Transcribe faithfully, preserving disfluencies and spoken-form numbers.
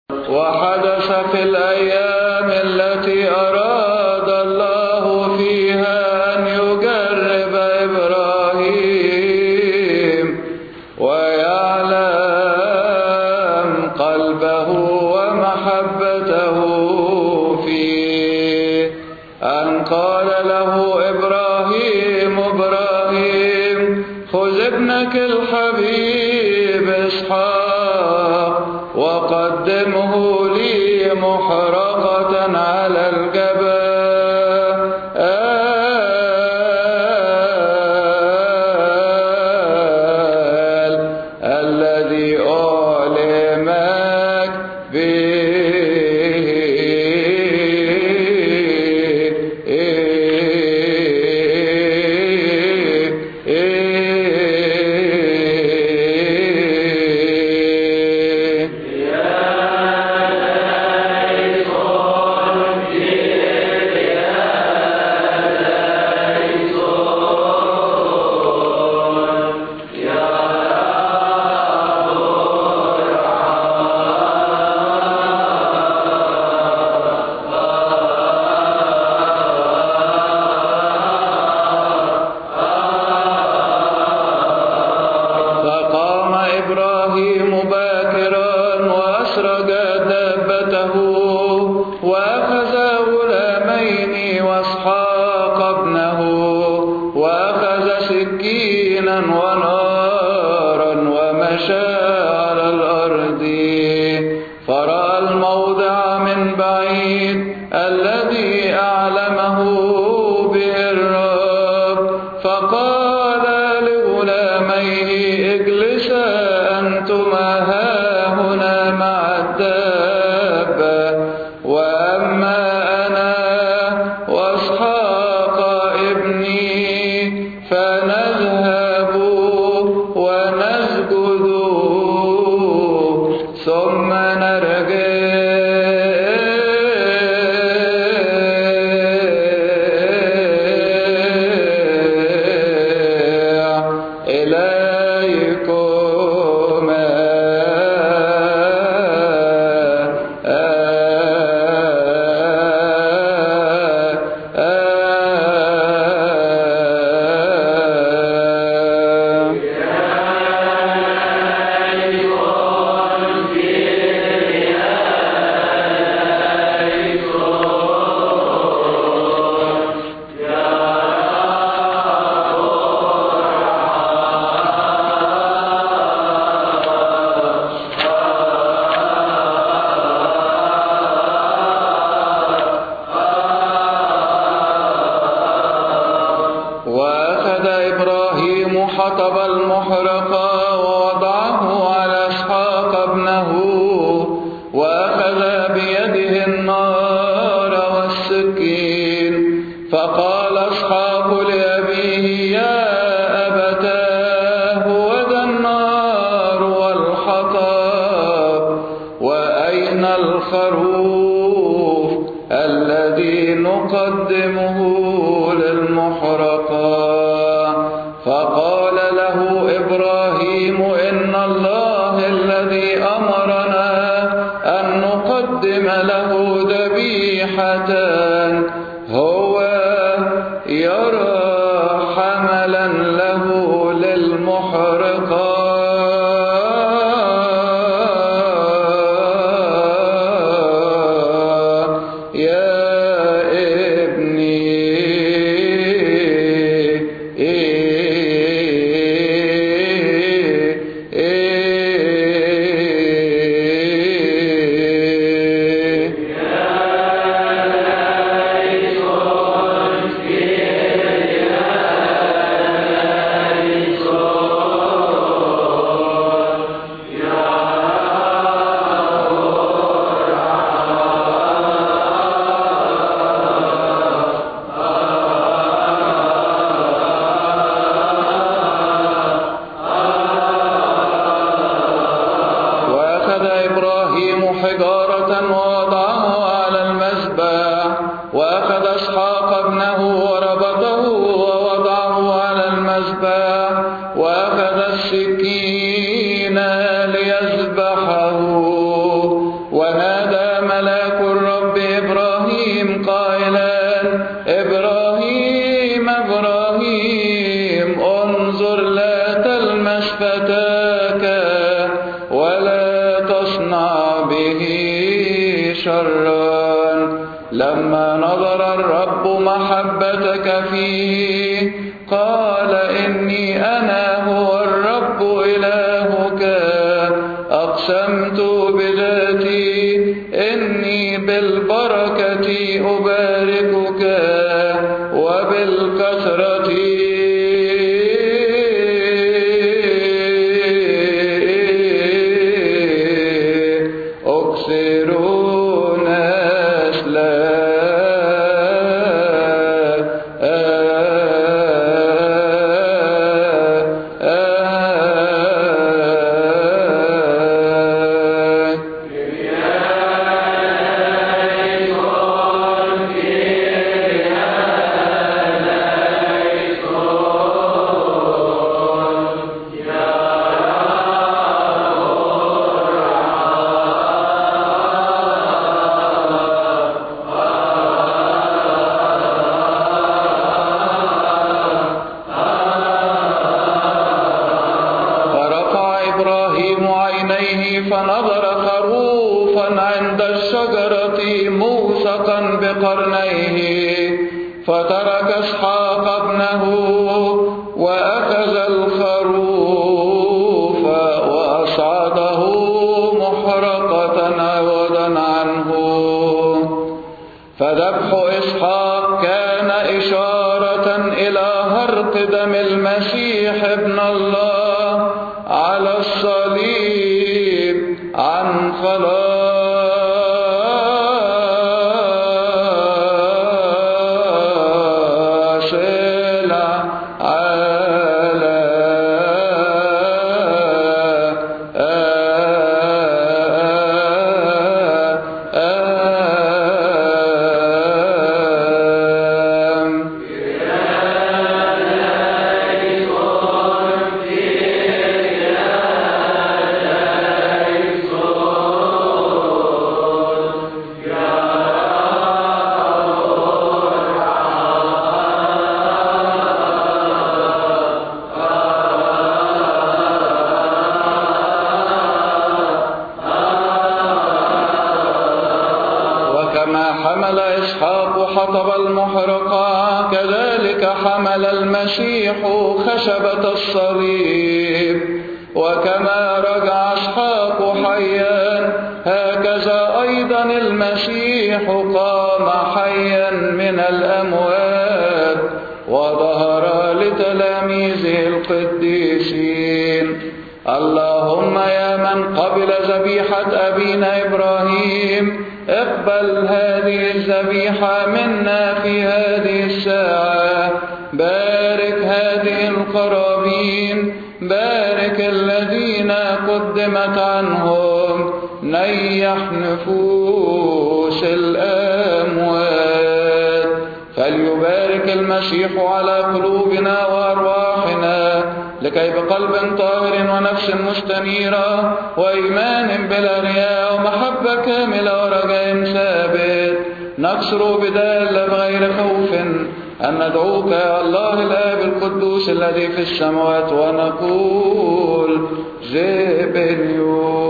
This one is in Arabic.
وحدث في الأيام التي أراد الله فيها أن يجرب إبراهيم ويعلم قلبه ومحبته فيه، أن قال له إبراهيم إبراهيم خذ ابنك الحبيب إسحاق وقدمه لي محرقة على الجبل الذي أعلمك به. إبراهيم باكرا وأسرج دابته وأخذ غلامين وإسحاق ابنه وأخذ سكينا ونارا ومشى على الأرض، فرأى الموضع من بعيد الذي أعلمه به الرب، فقال لغلاميه اجلسا أنتما هاهنا مع الدابة، وأما أنا وإسحاق ابني فنذهب ونسجد ثم نرجع إليكما. وأخذ إبراهيم حطب المحرقة ووضعه على إسحاق ابنه، وأخذ بيده النار والسكين، فقال إسحاق لأبيه يا أبتاه هوذا النار والحطب، وأين الخروف الذي نقدمه للمحرقة؟ فقال له إبراهيم إن الله الذي أمرنا أن نقدم له ذبيحة هو يرى حملا له للمحرقة. يا حجارة ووضعه على المذبح، وأخذ إسحاق ابنه وربطه ووضعه على المذبح، وأخذ السكين ليذبحه، وما به شرا. لما نظر الرب محبتك فيه قال إني أنا هو الرب إلهك، أقسمت بذاتي إني بالبركة أباركك وبالكثرة أكثر فنظر خروفا عند الشجرة موثقا بقرنيه، فترك إسحاق ابنه وأخذ الخروف وأصعده محرقة عوضا عنه. فذبح إسحاق كان إشارة إلى هرق دم المسيح ابن الله على الصليب عن خلاص حمل إسحاق حطب المحرقة كذلك حمل المسيح خشبة الصليب. وكما رجع إسحاق حيا هكذا أيضا المسيح قام حيا من الأموات وظهر لتلاميذه القديسين. اللهم يا من قبل ذبيحة أبينا إبراهيم اقبل هذه الذبيحة منا في هذه الساعة. بارك هذه القرابين، بارك الذين قدمت عنهم، نيح نفوس الأموات. فليبارك المسيح على قلوبنا وأرواحنا لكي بقلب طاهر ونفس مستنيرة وإيمان بلا رياء ومحبة كاملة ورجاء ثابت نكسر بدال بغير خوف أن ندعوك يا الله الآب القدوس الذي في السماوات ونقول جبنيو